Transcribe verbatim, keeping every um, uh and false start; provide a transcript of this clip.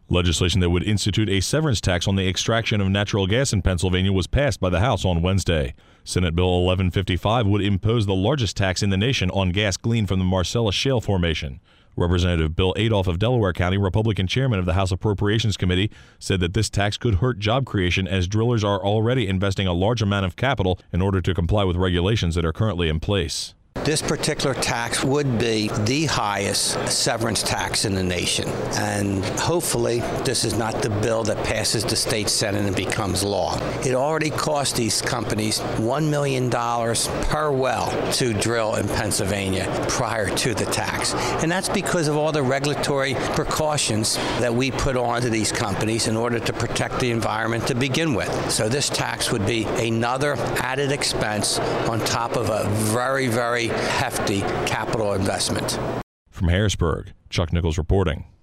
Legislation that would institute a severance tax on the extraction of natural gas in Pennsylvania was passed by the House on Wednesday. Senate Bill eleven fifty-five would impose the largest tax in the nation on gas gleaned from the Marcellus Shale formation. Representative Bill Adolph of Delaware County, Republican chairman of the House Appropriations Committee, said that this tax could hurt job creation as drillers are already investing a large amount of capital in order to comply with regulations that are currently in place. This particular tax would be the highest severance tax in the nation, and hopefully this is not the bill that passes the state Senate and becomes law. It already cost these companies one million dollars per well to drill in Pennsylvania prior to the tax, and that's because of all the regulatory precautions that we put onto these companies in order to protect the environment to begin with. So this tax would be another added expense on top of a very, very hefty capital investment. From Harrisburg, Chuck Nichols reporting.